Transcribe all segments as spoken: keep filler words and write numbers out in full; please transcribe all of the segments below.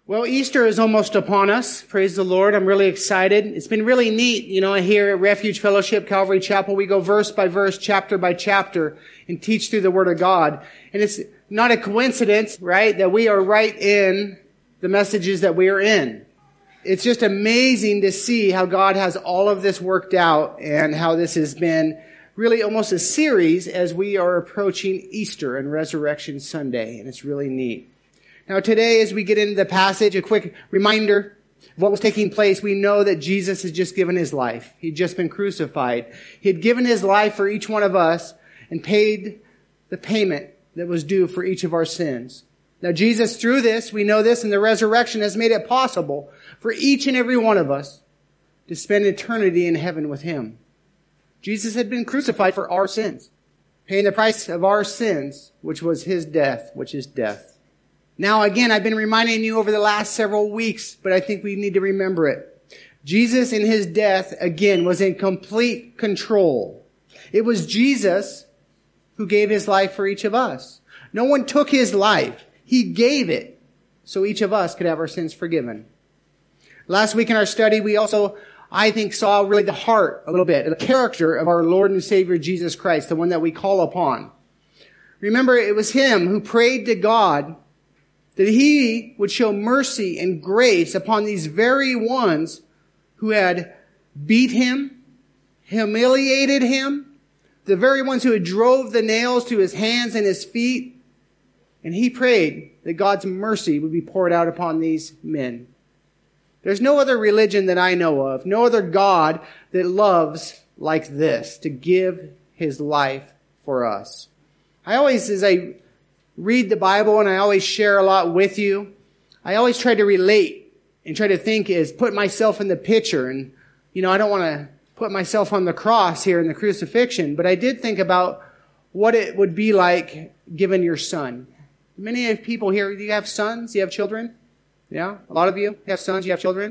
Well, Easter is almost upon us. Praise the Lord. I'm really excited. It's been really neat. You know, here at Refuge Fellowship Calvary Chapel, we go verse by verse, chapter by chapter, and teach through the Word of God. And it's not a coincidence, right, that we are right in the messages that we are in. It's just amazing to see how God has all of this worked out and how this has been really almost a series as we are approaching Easter and Resurrection Sunday. And it's really neat. Now today, as we get into the passage, a quick reminder of what was taking place. We know that Jesus had just given his life. He'd just been crucified. He had given his life for each one of us and paid the payment that was due for each of our sins. Now Jesus, through this, we know this, and the resurrection has made it possible for each and every one of us to spend eternity in heaven with him. Jesus had been crucified for our sins, paying the price of our sins, which was his death, which is death. Now, again, I've been reminding you over the last several weeks, but I think we need to remember it. Jesus in his death, again, was in complete control. It was Jesus who gave his life for each of us. No one took his life. He gave it so each of us could have our sins forgiven. Last week in our study, we also, I think, saw really the heart a little bit, the character of our Lord and Savior Jesus Christ, the one that we call upon. Remember, it was him who prayed to God that he would show mercy and grace upon these very ones who had beat him, humiliated him, the very ones who had drove the nails to his hands and his feet. And he prayed that God's mercy would be poured out upon these men. There's no other religion that I know of, no other God that loves like this, to give his life for us. I always, as I read the Bible, and I always share a lot with you, I always try to relate and try to think is put myself in the picture. And, you know, I don't want to put myself on the cross here in the crucifixion, but I did think about what it would be like given your son. Many of people here, do you have sons? Do you have children? Yeah? A lot of you have sons, you have children?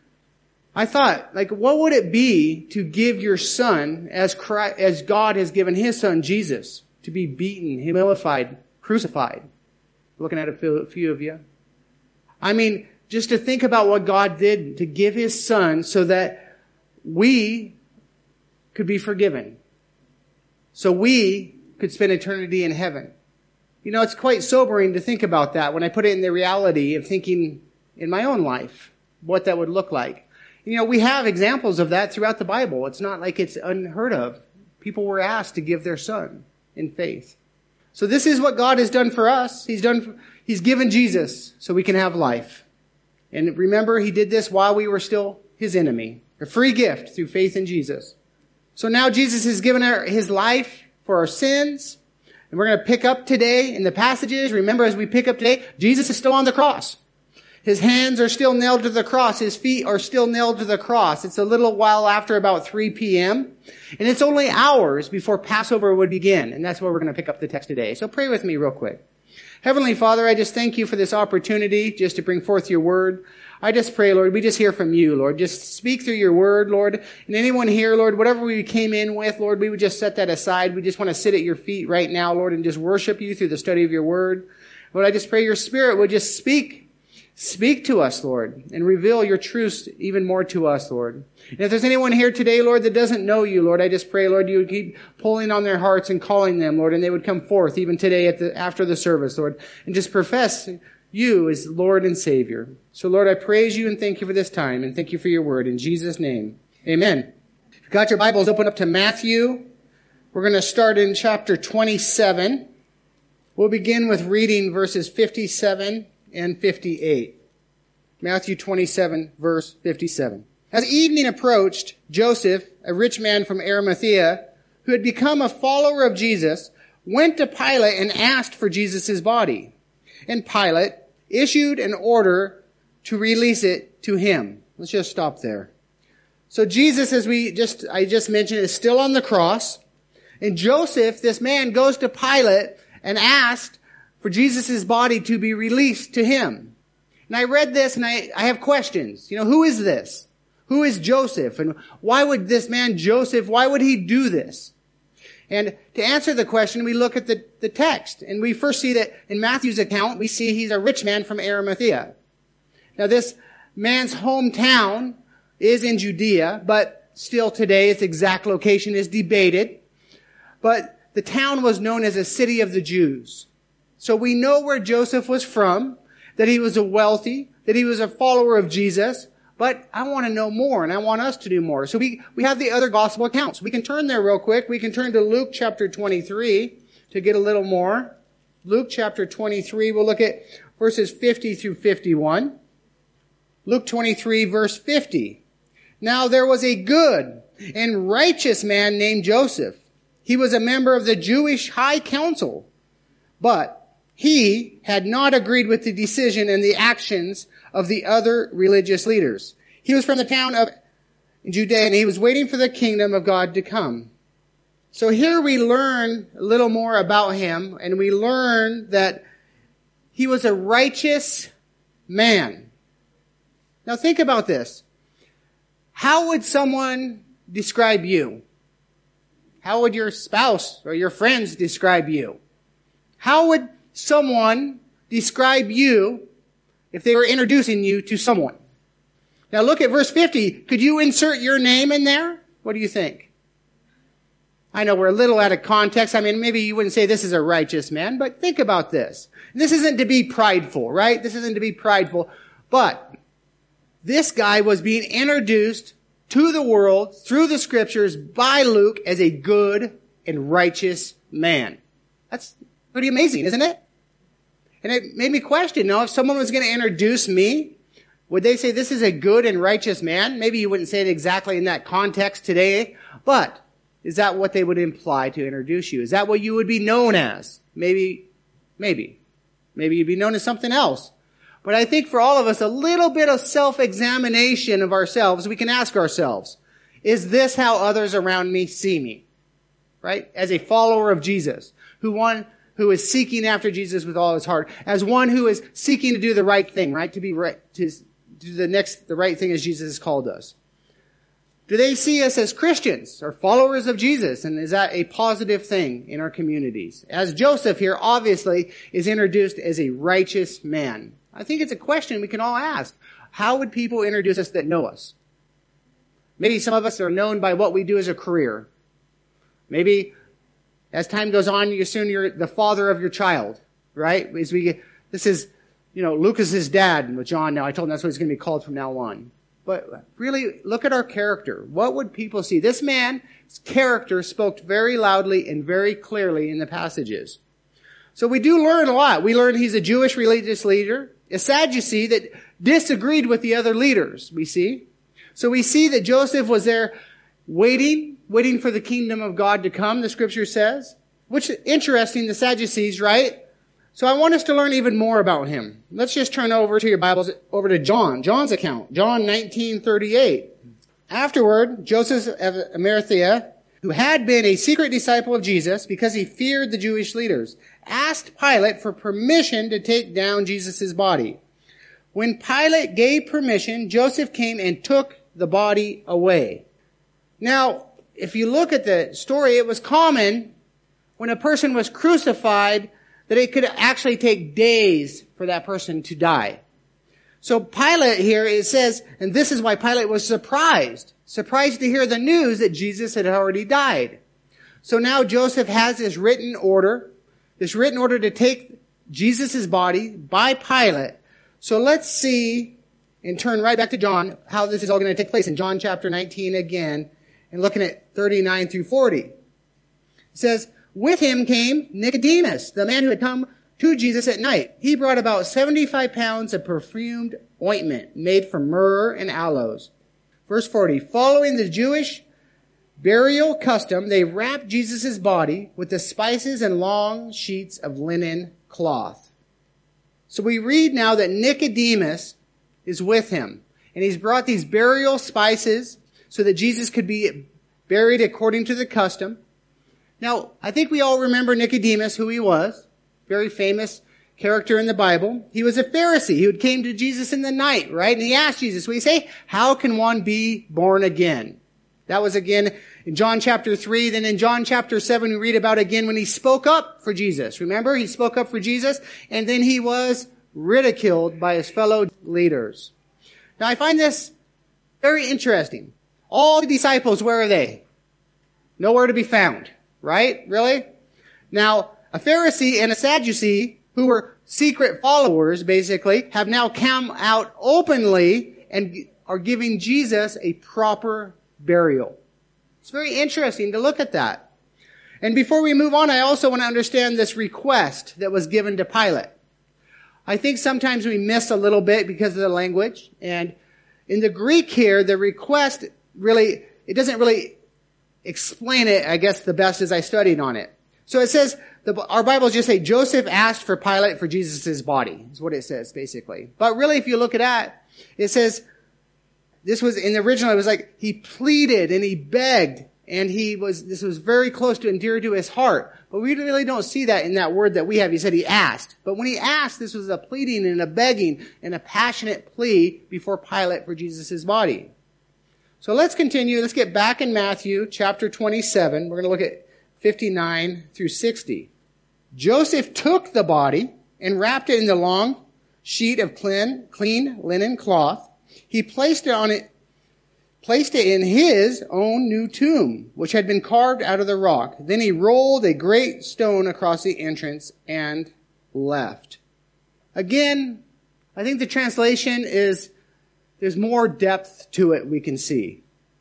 I thought, like, what would it be to give your son as Christ, as God has given his son, Jesus, to be beaten, humiliated, crucified? Looking at a few of you. I mean, just to think about what God did to give his son so that we could be forgiven. So we could spend eternity in heaven. You know, it's quite sobering to think about that when I put it in the reality of thinking in my own life, what that would look like. You know, we have examples of that throughout the Bible. It's not like it's unheard of. People were asked to give their son in faith. So this is what God has done for us. He's done, he's given Jesus so we can have life. And remember, he did this while we were still his enemy. A free gift through faith in Jesus. So now Jesus has given our, his life for our sins. And we're going to pick up today in the passages. Remember, as we pick up today, Jesus is still on the cross. His hands are still nailed to the cross. His feet are still nailed to the cross. It's a little while after about three p.m. And it's only hours before Passover would begin. And that's where we're going to pick up the text today. So pray with me real quick. Heavenly Father, I just thank you for this opportunity just to bring forth your word. I just pray, Lord, we just hear from you, Lord. Just speak through your word, Lord. And anyone here, Lord, whatever we came in with, Lord, we would just set that aside. We just want to sit at your feet right now, Lord, and just worship you through the study of your word. Lord, I just pray your spirit would just speak Speak to us, Lord, and reveal your truths even more to us, Lord. And if there's anyone here today, Lord, that doesn't know you, Lord, I just pray, Lord, you would keep pulling on their hearts and calling them, Lord, and they would come forth even today at the, after the service, Lord, and just profess you as Lord and Savior. So, Lord, I praise you and thank you for this time, and thank you for your word. In Jesus' name, amen. If you've got your Bibles, open up to Matthew. We're going to start in chapter twenty-seven. We'll begin with reading verses fifty-seven and fifty-eight. Matthew twenty-seven, verse fifty-seven. As evening approached, Joseph, a rich man from Arimathea, who had become a follower of Jesus, went to Pilate and asked for Jesus' body. And Pilate issued an order to release it to him. Let's just stop there. So Jesus, as we just, I just mentioned, is still on the cross. And Joseph, this man, goes to Pilate and asked for Jesus' body to be released to him. And I read this and I, I have questions. You know, who is this? Who is Joseph? And why would this man Joseph, why would he do this? And to answer the question, we look at the, the text. And we first see that in Matthew's account, we see he's a rich man from Arimathea. Now this man's hometown is in Judea, but still today its exact location is debated. But the town was known as a city of the Jews. So we know where Joseph was from, that he was a wealthy, that he was a follower of Jesus. But I want to know more, and I want us to do more. So we, we have the other gospel accounts. We can turn there real quick. We can turn to Luke chapter twenty-three to get a little more. Luke chapter twenty-three, we'll look at verses fifty through fifty-one. Luke twenty-three, verse fifty. Now there was a good and righteous man named Joseph. He was a member of the Jewish high council, but he had not agreed with the decision and the actions of the other religious leaders. He was from the town of Judea, and he was waiting for the kingdom of God to come. So here we learn a little more about him, and we learn that he was a righteous man. Now think about this. How would someone describe you? How would your spouse or your friends describe you? How would someone describe you if they were introducing you to someone? Now look at verse fifty. Could you insert your name in there? What do you think? I know we're a little out of context. I mean, maybe you wouldn't say this is a righteous man, but think about this. This isn't to be prideful, right? This isn't to be prideful. But this guy was being introduced to the world through the scriptures by Luke as a good and righteous man. That's pretty amazing, isn't it? And it made me question, now, if someone was going to introduce me, would they say this is a good and righteous man? Maybe you wouldn't say it exactly in that context today, but is that what they would imply to introduce you? Is that what you would be known as? Maybe, maybe. Maybe you'd be known as something else. But I think for all of us, a little bit of self-examination of ourselves, we can ask ourselves, is this how others around me see me? Right? As a follower of Jesus, who one who is seeking after Jesus with all his heart, as one who is seeking to do the right thing, right? To be right, to do the next, the right thing as Jesus has called us. Do they see us as Christians or followers of Jesus? And is that a positive thing in our communities? As Joseph here obviously is introduced as a righteous man. I think it's a question we can all ask. How would people introduce us that know us? Maybe some of us are known by what we do as a career. Maybe as time goes on, you assume you're the father of your child, right? As we get, this is, you know, Lucas's dad with John now. I told him that's what he's going to be called from now on. But really, look at our character. What would people see? This man's character spoke very loudly and very clearly in the passages. So we do learn a lot. We learn he's a Jewish religious leader, a Sadducee that disagreed with the other leaders, we see. So we see that Joseph was there waiting, waiting for the kingdom of God to come, the scripture says. Which is interesting, the Sadducees, right? So I want us to learn even more about him. Let's just turn over to your Bibles, over to John, John's account. John nineteen thirty-eight. Afterward, Joseph of Arimathea, who had been a secret disciple of Jesus because he feared the Jewish leaders, asked Pilate for permission to take down Jesus' body. When Pilate gave permission, Joseph came and took the body away. Now, if you look at the story, it was common when a person was crucified that it could actually take days for that person to die. So Pilate here, it says, and this is why Pilate was surprised, surprised to hear the news that Jesus had already died. So now Joseph has this written order, this written order to take Jesus' body by Pilate. So let's see, and turn right back to John, how this is all going to take place in John chapter nineteen again, and looking at thirty-nine through forty. It says, with him came Nicodemus, the man who had come to Jesus at night. He brought about seventy-five pounds of perfumed ointment made from myrrh and aloes. Verse forty, following the Jewish burial custom, they wrapped Jesus' body with the spices and long sheets of linen cloth. So we read now that Nicodemus is with him, and he's brought these burial spices so that Jesus could be buried according to the custom. Now, I think we all remember Nicodemus, who he was. Very famous character in the Bible. He was a Pharisee who came to Jesus in the night, right? And he asked Jesus, we say, how can one be born again? That was again in John chapter three. Then in John chapter seven, we read about again when he spoke up for Jesus. Remember, he spoke up for Jesus, and then he was ridiculed by his fellow leaders. Now I find this very interesting. All the disciples, where are they? Nowhere to be found, right? Really? Now, a Pharisee and a Sadducee, who were secret followers, basically, have now come out openly and are giving Jesus a proper burial. It's very interesting to look at that. And before we move on, I also want to understand this request that was given to Pilate. I think sometimes we miss a little bit because of the language. And in the Greek here, the request really, it doesn't really explain it, I guess, the best as I studied on it. So it says, the, our Bibles just say, Joseph asked for Pilate for Jesus' body, is what it says, basically. But really, if you look at that, it says, this was, in the original, it was like, he pleaded and he begged, and he was, this was very close to and dear to his heart. But we really don't see that in that word that we have. He said he asked. But when he asked, this was a pleading and a begging and a passionate plea before Pilate for Jesus' body. So let's continue. Let's get back in Matthew chapter twenty-seven. We're going to look at fifty-nine through sixty. Joseph took the body and wrapped it in the long sheet of clean, clean linen cloth. He placed it on it, placed it in his own new tomb, which had been carved out of the rock. Then he rolled a great stone across the entrance and left. Again, I think the translation is, there's more depth to it we can see.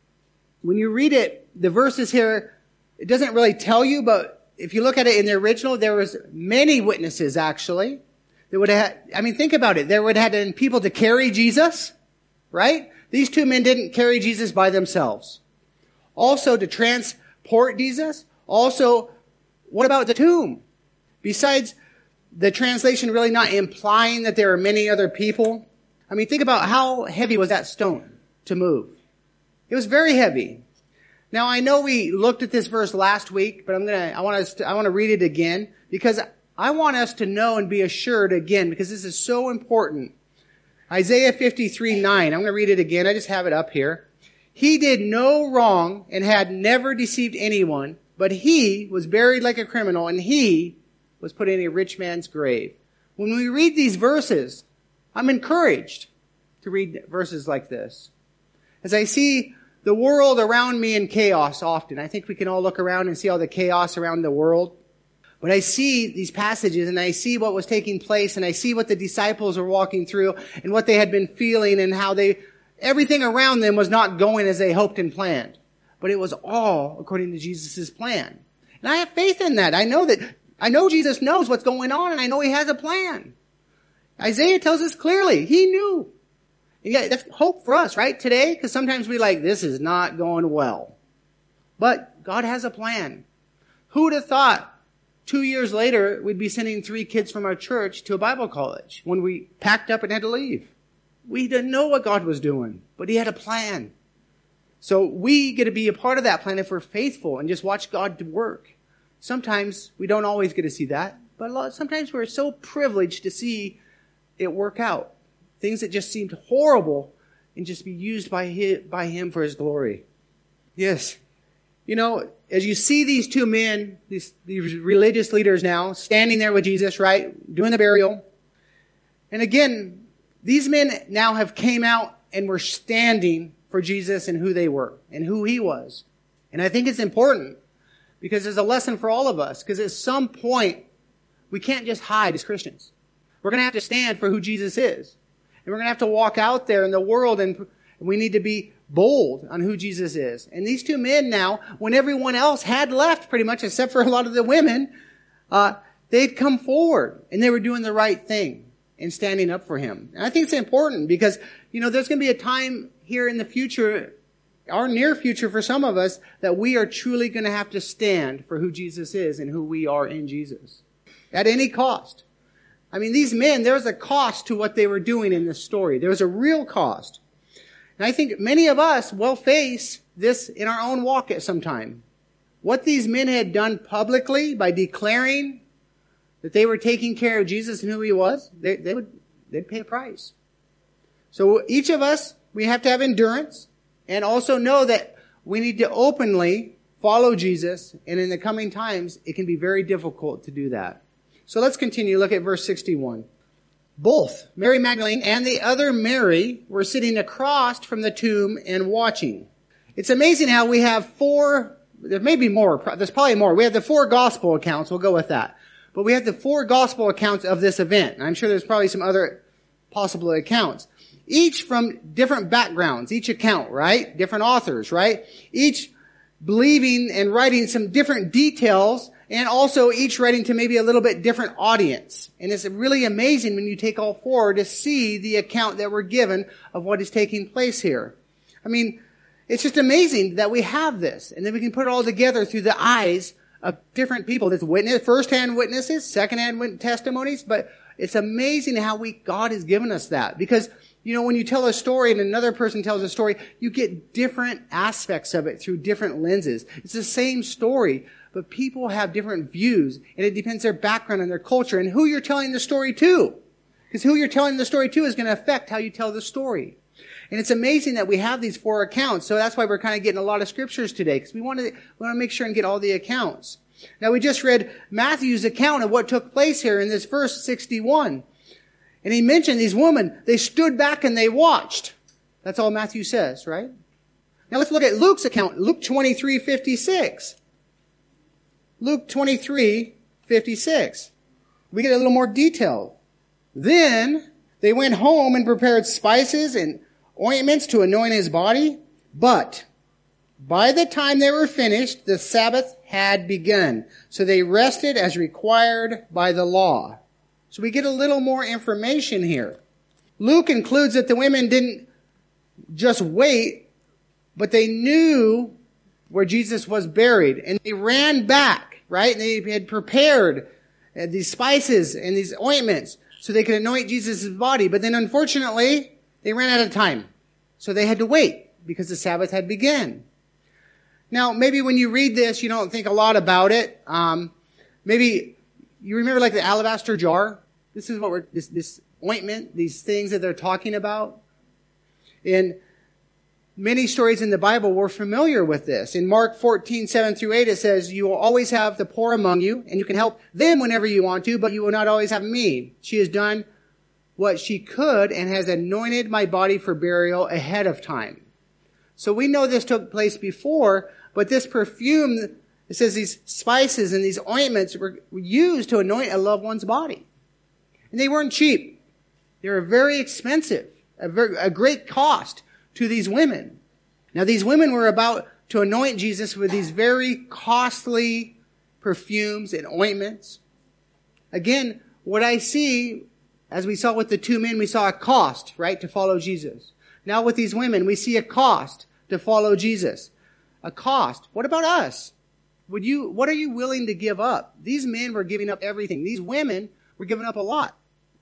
When you read it, the verses here, it doesn't really tell you, but if you look at it in the original, there was many witnesses, actually. There would have, I mean, think about it. There would have been people to carry Jesus, right? These two men didn't carry Jesus by themselves. Also, to transport Jesus. Also, what about the tomb? Besides the translation really not implying that there are many other people. I mean, think about how heavy was that stone to move. It was very heavy. Now, I know we looked at this verse last week, but I'm gonna, I want us to, I want to read it again because I want us to know and be assured again because this is so important. Isaiah fifty-three nine. I'm going to read it again. I just have it up here. He did no wrong and had never deceived anyone, but he was buried like a criminal and he was put in a rich man's grave. When we read these verses, I'm encouraged to read verses like this. As I see the world around me in chaos often. I think we can all look around and see all the chaos around the world. But I see these passages and I see what was taking place and I see what the disciples were walking through and what they had been feeling and how they, everything around them was not going as they hoped and planned. But it was all according to Jesus' plan. And I have faith in that. I know that, I know Jesus knows what's going on and I know he has a plan. Isaiah tells us clearly, he knew. Yeah, that's hope for us, right, today? Because sometimes we like, this is not going well. But God has a plan. Who would have thought two years later we'd be sending three kids from our church to a Bible college when we packed up and had to leave? We didn't know what God was doing, but he had a plan. So we get to be a part of that plan if we're faithful and just watch God work. Sometimes we don't always get to see that, but a lot, sometimes we're so privileged to see it work out. Things that just seemed horrible and just be used by him, by him for his glory. Yes. You know, as you see these two men, these, these religious leaders now, standing there with Jesus, right, doing the burial. And again, these men now have came out and were standing for Jesus and who they were and who he was. And I think it's important because there's a lesson for all of us. Because at some point, we can't just hide as Christians. We're going to have to stand for who Jesus is. And we're going to have to walk out there in the world and we need to be bold on who Jesus is. And these two men now, when everyone else had left pretty much, except for a lot of the women, uh, they'd come forward and they were doing the right thing and standing up for him. And I think it's important because, you know, there's going to be a time here in the future, our near future for some of us, that we are truly going to have to stand for who Jesus is and who we are in Jesus. At any cost. I mean, these men, there was a cost to what they were doing in this story. There was a real cost. And I think many of us will face this in our own walk at some time. What these men had done publicly by declaring that they were taking care of Jesus and who he was, they, they would, they'd pay a price. So each of us, we have to have endurance and also know that we need to openly follow Jesus. And in the coming times, it can be very difficult to do that. So let's continue. Look at verse sixty-one. Both Mary Magdalene and the other Mary were sitting across from the tomb and watching. It's amazing how we have four, there may be more, there's probably more. We have the four gospel accounts, we'll go with that. But we have the four gospel accounts of this event. And I'm sure there's probably some other possible accounts. Each from different backgrounds, each account, right? Different authors, right? Each believing and writing some different details, and also each writing to maybe a little bit different audience. And it's really amazing when you take all four to see the account that we're given of what is taking place here. I mean, it's just amazing that we have this, and then we can put it all together through the eyes of different people. There's witness, first-hand witnesses, second-hand testimonies, but it's amazing how we God has given us that. Because, you know, when you tell a story and another person tells a story, you get different aspects of it through different lenses. It's the same story, but people have different views, and it depends their background and their culture and who you're telling the story to. Because who you're telling the story to is going to affect how you tell the story. And it's amazing that we have these four accounts, so that's why we're kind of getting a lot of scriptures today, because we want to, we want to make sure and get all the accounts. Now, we just read Matthew's account of what took place here in this verse sixty-one. And he mentioned these women, they stood back and they watched. That's all Matthew says, right? Now let's look at Luke's account, Luke twenty-three fifty-six. Luke twenty-three fifty-six. We get a little more detail. Then they went home and prepared spices and ointments to anoint his body. But by the time they were finished, the Sabbath had begun. So they rested as required by the law. So we get a little more information here. Luke includes that the women didn't just wait, but they knew where Jesus was buried. And they ran back, right? And they had prepared these spices and these ointments so they could anoint Jesus' body. But then unfortunately, they ran out of time. So they had to wait because the Sabbath had begun. Now, maybe when you read this, you don't think a lot about it. Um, maybe you remember like the alabaster jar. This is what we're, this, this ointment, these things that they're talking about. In many stories in the Bible, we're familiar with this. In Mark fourteen, seven through eight, it says, you will always have the poor among you, and you can help them whenever you want to, but you will not always have me. She has done what she could and has anointed my body for burial ahead of time. So we know this took place before, but this perfume, it says these spices and these ointments were used to anoint a loved one's body. And they weren't cheap. They were very expensive, a, very, a great cost to these women. Now these women were about to anoint Jesus with these very costly perfumes and ointments. Again, what I see, as we saw with the two men, we saw a cost, right, to follow Jesus. Now with these women, we see a cost to follow Jesus. A cost. What about us? Would you, what are you willing to give up? These men were giving up everything. These women were giving up a lot.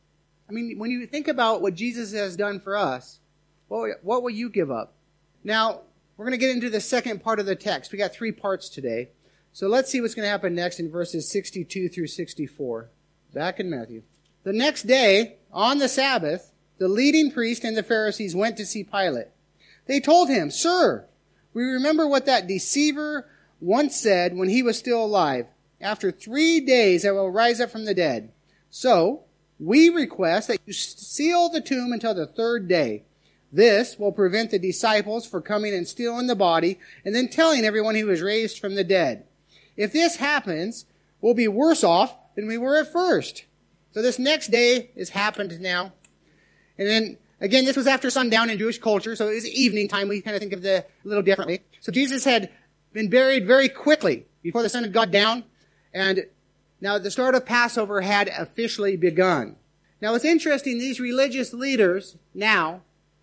I mean, when you think about what Jesus has done for us, what, what will you give up? Now, we're going to get into the second part of the text. We got three parts today. So let's see what's going to happen next in verses sixty-two through sixty-four. Back in Matthew. The next day, on the Sabbath, the leading priest and the Pharisees went to see Pilate. They told him, Sir, we remember what that deceiver once said when he was still alive. After three days I will rise up from the dead. So, we request that you seal the tomb until the third day. This will prevent the disciples from coming and stealing the body and then telling everyone he was raised from the dead. If this happens, we'll be worse off than we were at first. So this next day has happened now. And then, again, this was after sundown in Jewish culture, so it was evening time. We kind of think of the a little differently. So Jesus had been buried very quickly before the sun had gone down. And now the start of Passover had officially begun. Now it's interesting, these religious leaders now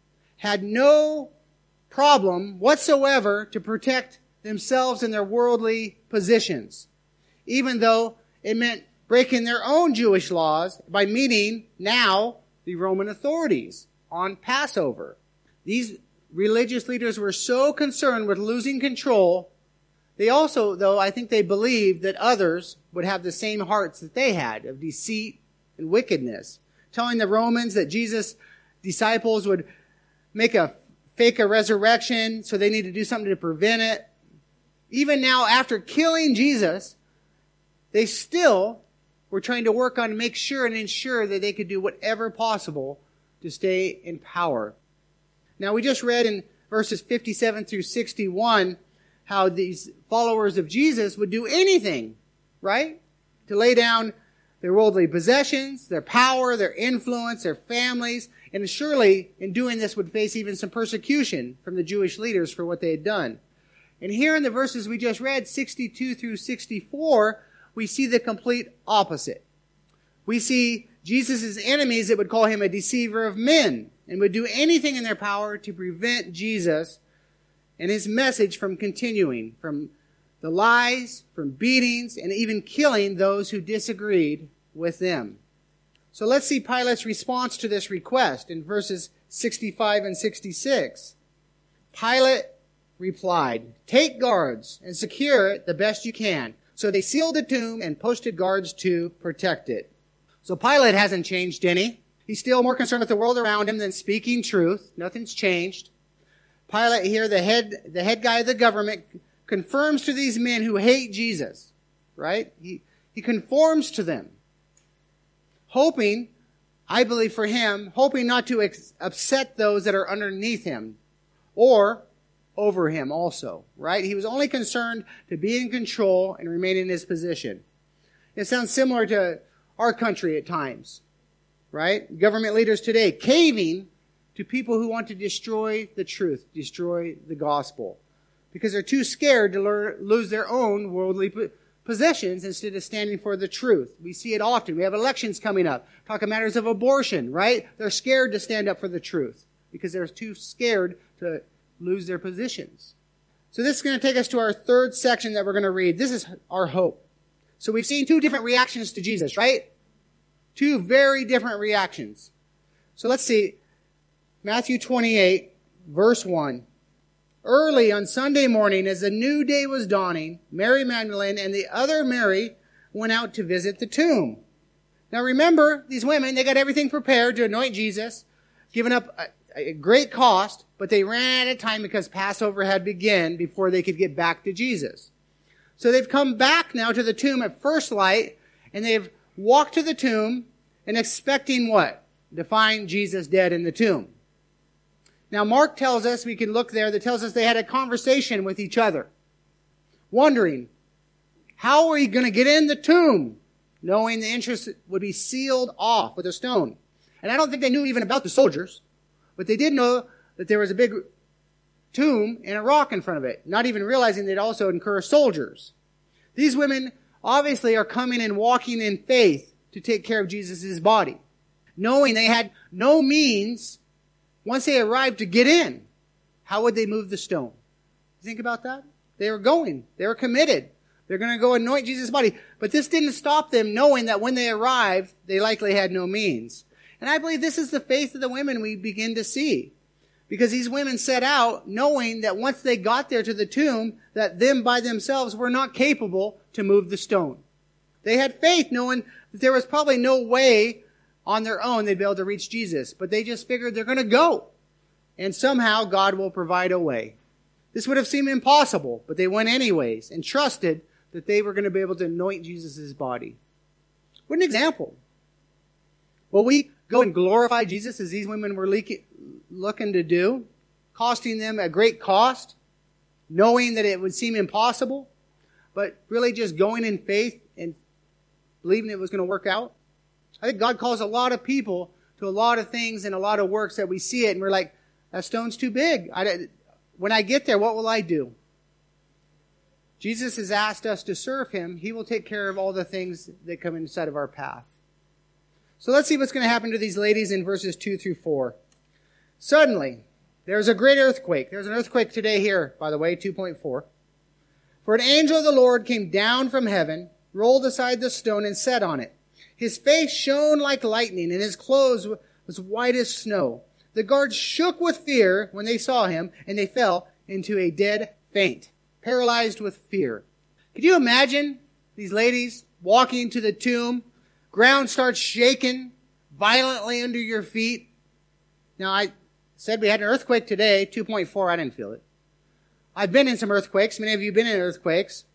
had no problem whatsoever to protect themselves and their worldly positions, even though it meant breaking their own Jewish laws by meeting now the Roman authorities on Passover. These religious leaders were so concerned with losing control. They also, though, I think they believed that others would have the same hearts that they had of deceit and wickedness, telling the Romans that Jesus' disciples would make a fake a resurrection, so they need to do something to prevent it. Even now, after killing Jesus, they still were trying to work on make sure and ensure that they could do whatever possible to stay in power. Now, we just read in verses fifty-seven through sixty-one how these followers of Jesus would do anything, right? To lay down their worldly possessions, their power, their influence, their families, and surely in doing this would face even some persecution from the Jewish leaders for what they had done. And here in the verses we just read, sixty-two through sixty-four, we see the complete opposite. We see Jesus' enemies that would call him a deceiver of men and would do anything in their power to prevent Jesus and his message from continuing, from the lies, from beatings, and even killing those who disagreed with them. So let's see Pilate's response to this request in verses sixty-five and sixty-six. Pilate replied, "Take guards and secure it the best you can." So they sealed the tomb and posted guards to protect it. So Pilate hasn't changed any. He's still more concerned with the world around him than speaking truth. Nothing's changed. Pilate here, the head, the head guy of the government, confirms to these men who hate Jesus, right? He, he conforms to them, hoping, I believe for him, hoping not to ex- upset those that are underneath him or over him also, right? He was only concerned to be in control and remain in his position. It sounds similar to our country at times, right? Government leaders today caving to people who want to destroy the truth, destroy the gospel, because they're too scared to learn, lose their own worldly possessions instead of standing for the truth. We see it often. We have elections coming up, talking matters of abortion, right? They're scared to stand up for the truth because they're too scared to lose their positions. So this is going to take us to our third section that we're going to read. This is our hope. So we've seen two different reactions to Jesus, right? Two very different reactions. So let's see. Matthew twenty-eight, verse one. Early on Sunday morning, as the new day was dawning, Mary Magdalene and the other Mary went out to visit the tomb. Now remember, these women, they got everything prepared to anoint Jesus, given up a, a great cost, but they ran out of time because Passover had begun before they could get back to Jesus. So they've come back now to the tomb at first light, and they've walked to the tomb and expecting what? To find Jesus dead in the tomb. Now Mark tells us, we can look there, that tells us they had a conversation with each other, wondering, how are we going to get in the tomb, knowing the entrance would be sealed off with a stone? And I don't think they knew even about the soldiers, but they did know that there was a big tomb and a rock in front of it, not even realizing they'd also incur soldiers. These women obviously are coming and walking in faith to take care of Jesus' body, knowing they had no means, once they arrived, to get in. How would they move the stone? Think about that. They were going. They were committed. They're going to go anoint Jesus' body. But this didn't stop them knowing that when they arrived, they likely had no means. And I believe this is the faith of the women we begin to see. Because these women set out knowing that once they got there to the tomb, that them by themselves were not capable to move the stone. They had faith knowing that there was probably no way on their own they'd be able to reach Jesus. But they just figured they're going to go. And somehow God will provide a way. This would have seemed impossible, but they went anyways and trusted that they were going to be able to anoint Jesus' body. What an example. Will we go and glorify Jesus as these women were leaking, looking to do, costing them a great cost, knowing that it would seem impossible, but really just going in faith and believing it was going to work out? I think God calls a lot of people to a lot of things and a lot of works that we see it and we're like, that stone's too big. I, when I get there, what will I do? Jesus has asked us to serve him. He will take care of all the things that come inside of our path. So let's see what's going to happen to these ladies in verses two through four. Suddenly, there's a great earthquake. There's an earthquake today here, by the way, two point four. For an angel of the Lord came down from heaven, rolled aside the stone, and sat on it. His face shone like lightning, and his clothes was white as snow. The guards shook with fear when they saw him, and they fell into a dead faint, paralyzed with fear. Could you imagine these ladies walking to the tomb? Ground starts shaking violently under your feet. Now, I said we had an earthquake today, two point four. I didn't feel it. I've been in some earthquakes. Many of you have been in earthquakes.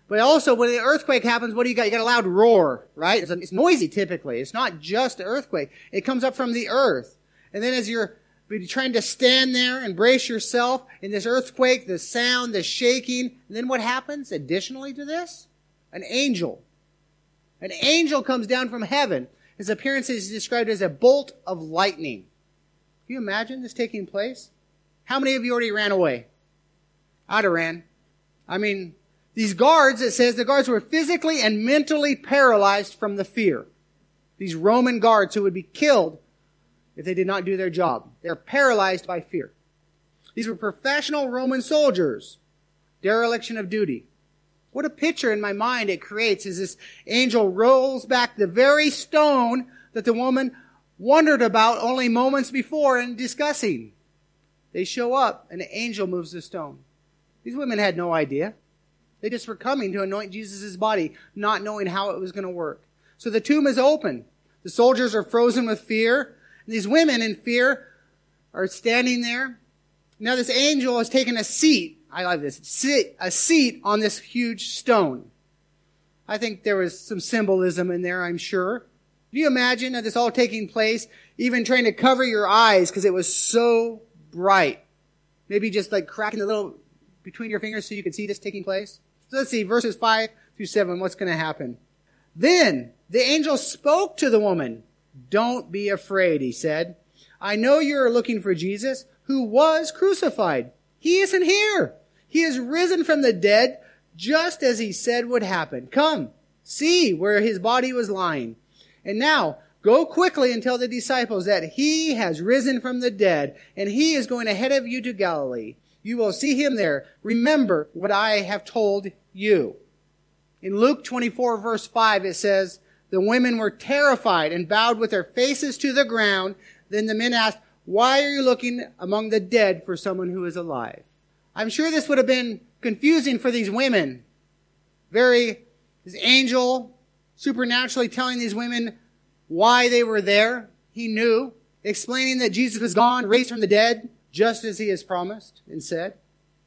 But also, when the earthquake happens, what do you got? You got a loud roar, right? It's, it's noisy typically. It's not just an earthquake. It comes up from the earth. And then as you're trying to stand there and brace yourself in this earthquake, the sound, the shaking, and then what happens additionally to this? An angel. An angel comes down from heaven. His appearance is described as a bolt of lightning. Can you imagine this taking place? How many of you already ran away? I'd have ran. I mean, these guards, it says the guards were physically and mentally paralyzed from the fear. These Roman guards who would be killed if they did not do their job. They're paralyzed by fear. These were professional Roman soldiers. Dereliction of duty. What a picture in my mind it creates as this angel rolls back the very stone that the woman wondered about only moments before and discussing. They show up and the angel moves the stone. These women had no idea. They just were coming to anoint Jesus' body, not knowing how it was going to work. So the tomb is open. The soldiers are frozen with fear. And these women in fear are standing there. Now this angel has taken a seat. I love this. Sit, a seat on this huge stone. I think there was some symbolism in there, I'm sure. Can you imagine that this all taking place, even trying to cover your eyes because it was so bright? Maybe just like cracking a little between your fingers so you can see this taking place? So let's see, verses five through seven, what's going to happen? Then the angel spoke to the woman. Don't be afraid, he said. I know you're looking for Jesus, who was crucified. He isn't here. He is risen from the dead, just as he said would happen. Come, see where his body was lying. And now, go quickly and tell the disciples that he has risen from the dead, and he is going ahead of you to Galilee. You will see him there. Remember what I have told you. In Luke twenty-four, verse five, it says, the women were terrified and bowed with their faces to the ground. Then the men asked, why are you looking among the dead for someone who is alive? I'm sure this would have been confusing for these women. Very, this angel supernaturally telling these women why they were there. He knew, explaining that Jesus was gone, raised from the dead, just as he has promised and said.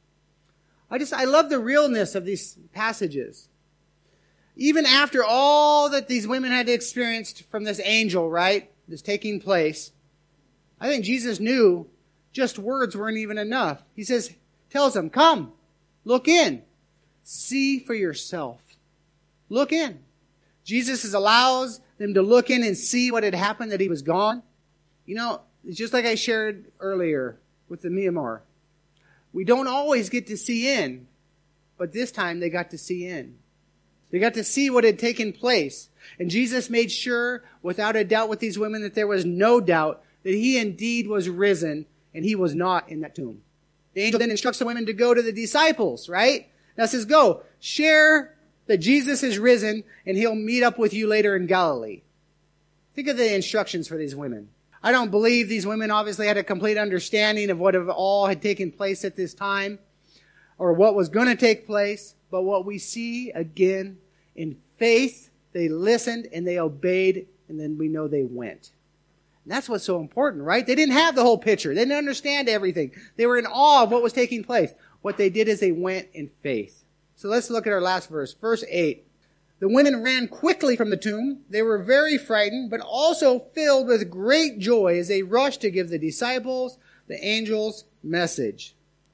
I just, I love the realness of these passages. Even after all that these women had experienced from this angel, right, this taking place, I think Jesus knew just words weren't even enough. He says, tells them, come, look in, see for yourself. Look in. Jesus allows them to look in and see what had happened, that he was gone. You know, it's just like I shared earlier with the Myanmar. We don't always get to see in, but this time they got to see in. They got to see what had taken place. And Jesus made sure, without a doubt with these women, that there was no doubt that he indeed was risen and he was not in that tomb. The angel then instructs the women to go to the disciples, right? Now it says, go, share that Jesus is risen and he'll meet up with you later in Galilee. Think of the instructions for these women. I don't believe these women obviously had a complete understanding of what all had taken place at this time or what was going to take place. But what we see again, in faith, they listened and they obeyed, and then we know they went. And that's what's so important, right? They didn't have the whole picture. They didn't understand everything. They were in awe of what was taking place. What they did is they went in faith. So let's look at our last verse, verse eight. The women ran quickly from the tomb. They were very frightened, but also filled with great joy as they rushed to give the disciples the angel's message.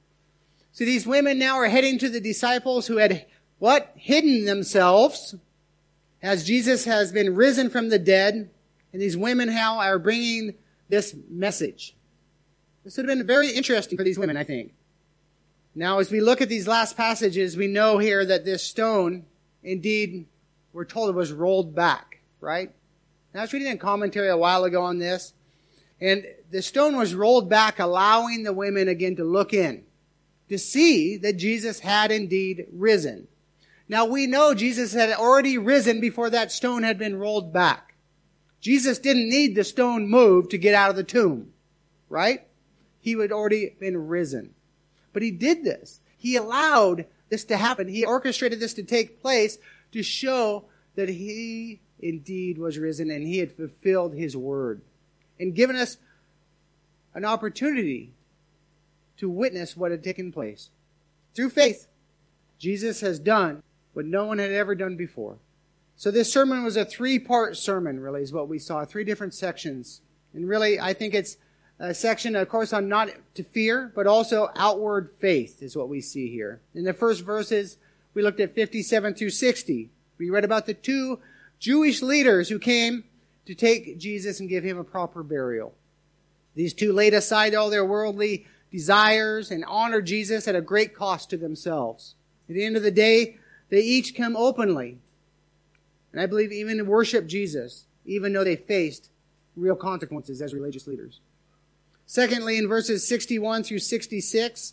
So these women now are heading to the disciples who had, what? Hidden themselves as Jesus has been risen from the dead. And these women now are bringing this message. This would have been very interesting for these women, I think. Now, as we look at these last passages, we know here that this stone, indeed, we're told it was rolled back, right? Now, I was reading a commentary a while ago on this. And the stone was rolled back, allowing the women again to look in, to see that Jesus had indeed risen. Now we know Jesus had already risen before that stone had been rolled back. Jesus didn't need the stone moved to get out of the tomb, right? He had already been risen. But he did this. He allowed this to happen. He orchestrated this to take place to show that he indeed was risen and he had fulfilled his word and given us an opportunity to witness what had taken place. Through faith, Jesus has done what no one had ever done before. So this sermon was a three-part sermon, really, is what we saw. Three different sections. And really, I think it's a section, of course, on not to fear, but also outward faith is what we see here. In the first verses, we looked at fifty-seven through sixty. We read about the two Jewish leaders who came to take Jesus and give him a proper burial. These two laid aside all their worldly desires and honored Jesus at a great cost to themselves. At the end of the day, they each come openly, and I believe even worship Jesus, even though they faced real consequences as religious leaders. Secondly, in verses sixty-one through sixty-six,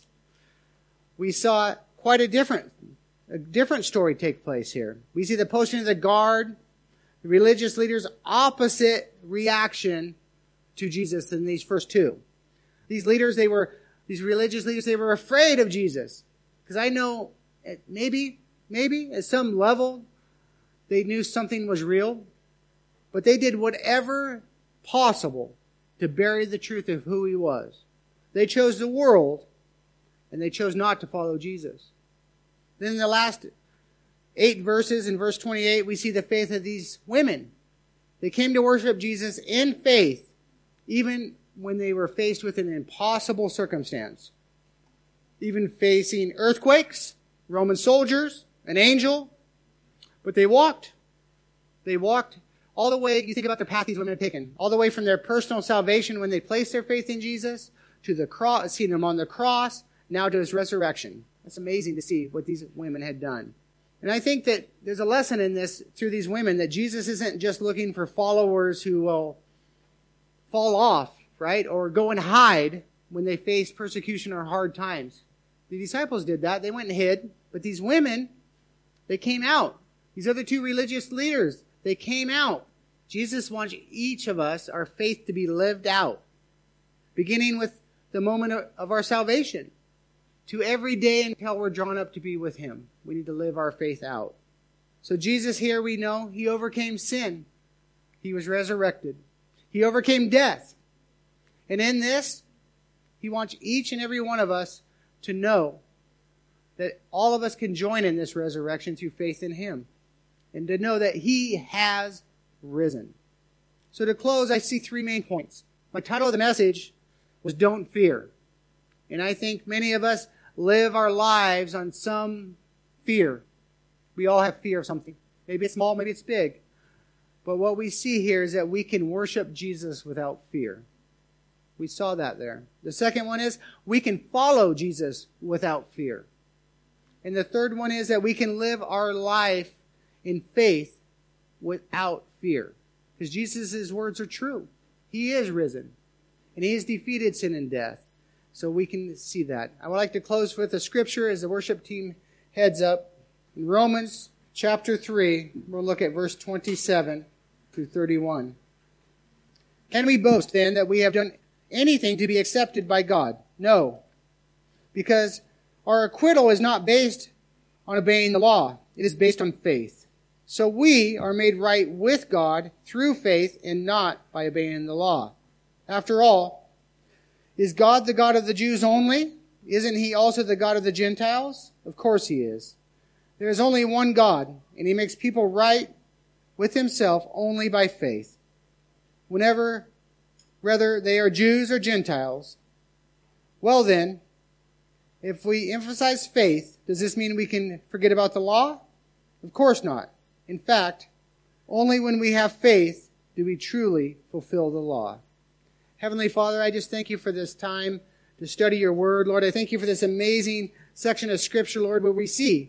we saw quite a different, a different story take place here. We see the posting of the guard, the religious leaders' opposite reaction to Jesus than these first two. These leaders, they were, these religious leaders, they were afraid of Jesus. Because I know maybe, maybe at some level, they knew something was real, but they did whatever possible to bury the truth of who he was. They chose the world, and they chose not to follow Jesus. Then in the last eight verses, in verse twenty-eight, we see the faith of these women. They came to worship Jesus in faith, even when they were faced with an impossible circumstance. Even facing earthquakes, Roman soldiers, an angel. But they walked. They walked all the way, you think about the path these women had taken, all the way from their personal salvation when they placed their faith in Jesus, to the cross, seeing him on the cross, now to his resurrection. It's amazing to see what these women had done. And I think that there's a lesson in this through these women, that Jesus isn't just looking for followers who will fall off, right? Or go and hide when they face persecution or hard times. The disciples did that. They went and hid. But these women, they came out. These other two religious leaders, they came out. Jesus wants each of us, our faith, to be lived out. Beginning with the moment of our salvation, to every day until we're drawn up to be with him. We need to live our faith out. So Jesus here, we know, he overcame sin. He was resurrected. He overcame death. And in this, he wants each and every one of us to know that all of us can join in this resurrection through faith in him. And to know that he has risen. So to close, I see three main points. My title of the message was Don't Fear. And I think many of us live our lives on some fear. We all have fear of something. Maybe it's small, maybe it's big. But what we see here is that we can worship Jesus without fear. We saw that there. The second one is we can follow Jesus without fear. And the third one is that we can live our life in faith without fear. Because Jesus' words are true. He is risen. And he has defeated sin and death. So we can see that. I would like to close with a scripture as the worship team heads up. In Romans chapter three, we'll look at verse twenty-seven through thirty-one. Can we boast then that we have done anything to be accepted by God? No. Because our acquittal is not based on obeying the law. It is based on faith. So we are made right with God through faith and not by obeying the law. After all, is God the God of the Jews only? Isn't he also the God of the Gentiles? Of course he is. There is only one God, and he makes people right with himself only by faith. Whenever, whether they are Jews or Gentiles. Well then, if we emphasize faith, does this mean we can forget about the law? Of course not. In fact, only when we have faith do we truly fulfill the law. Heavenly Father, I just thank you for this time to study your word. Lord, I thank you for this amazing section of Scripture, Lord, where we see.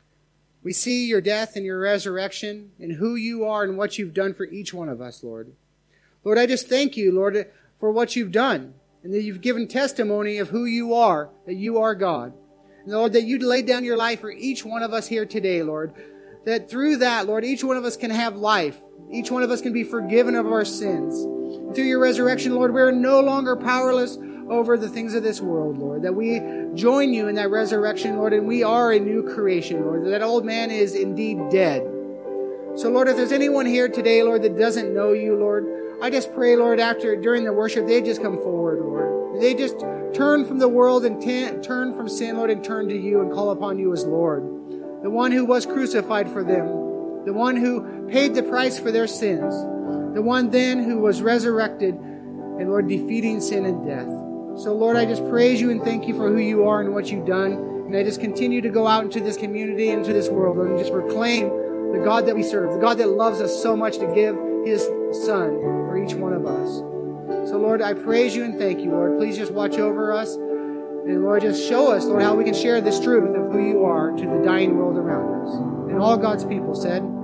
We see your death and your resurrection and who you are and what you've done for each one of us, Lord. Lord, I just thank you, Lord, for what you've done and that you've given testimony of who you are, that you are God. And Lord, that you laid down your life for each one of us here today, Lord. That through that, Lord, each one of us can have life. Each one of us can be forgiven of our sins. And through your resurrection, Lord, we're no longer powerless over the things of this world, Lord. That we join you in that resurrection, Lord, and we are a new creation, Lord. That old man is indeed dead. So, Lord, if there's anyone here today, Lord, that doesn't know you, Lord, I just pray, Lord, after, during the worship, they just come forward, Lord. They just turn from the world and t- turn from sin, Lord, and turn to you and call upon you as Lord. the one who was crucified for them, the one who paid the price for their sins, the one then who was resurrected, and Lord, defeating sin and death. So Lord, I just praise you and thank you for who you are and what you've done. And I just continue to go out into this community, into this world, and just proclaim the God that we serve, the God that loves us so much to give his Son for each one of us. So Lord, I praise you and thank you, Lord. Please just watch over us. And Lord, just show us, Lord, how we can share this truth of who you are to the dying world around us. And all God's people said,